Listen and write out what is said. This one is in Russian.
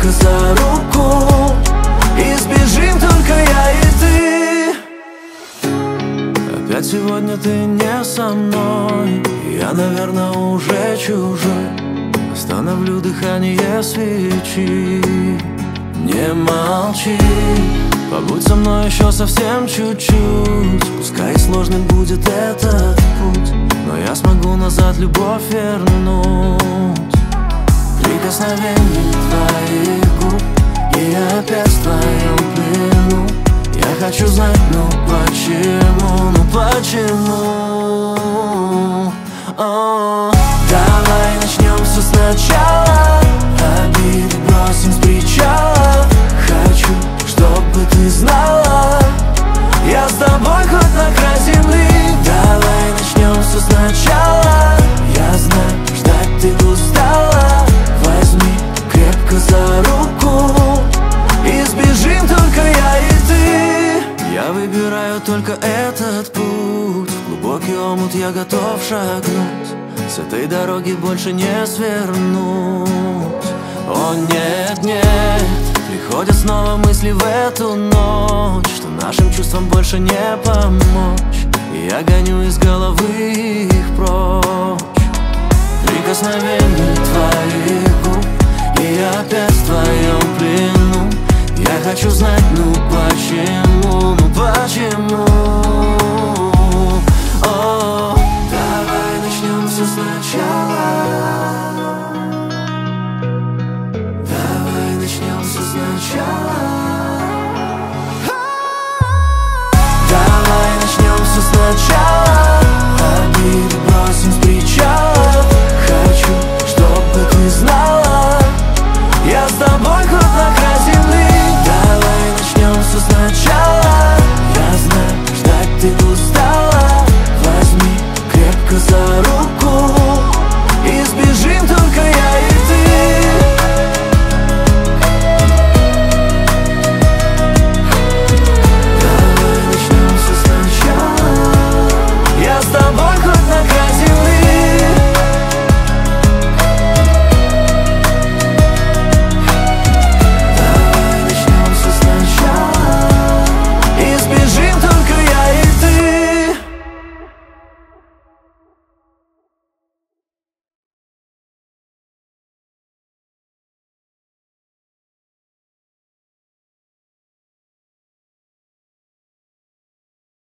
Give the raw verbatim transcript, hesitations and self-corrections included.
крепко за руку и сбежим только я и ты. Опять сегодня ты не со мной, я, наверное, уже чужой. Остановлю дыхание свечи. Не молчи, побудь со мной еще совсем чуть-чуть. Пускай сложным будет этот путь, но я смогу назад любовь вернуть. Прикосновение твоих губ, и я опять в твоем плену. Я хочу знать, ну почему, ну почему? О, давай начнем все сначала, обиды бросим с причала. Хочу, чтобы ты знала, я с тобой хоть на край земли. Давай начнем все сначала, я знаю, ждать ты устала. Возьми крепко за руку и сбежим только я и ты. Я выбираю только этот путь, в глубокий омут я готов шагнуть. С этой дороги больше не свернуть. О нет, нет, приходят снова мысли в эту ночь, что нашим чувствам больше не помочь. И я гоню из головы их прочь. Прикосновение твоих губ, и я опять в твоем плену. Я хочу знать, ну почему, ну почему? О, давай начнем все сначала. Давай начнем все сначала. Давай начнем все сначала.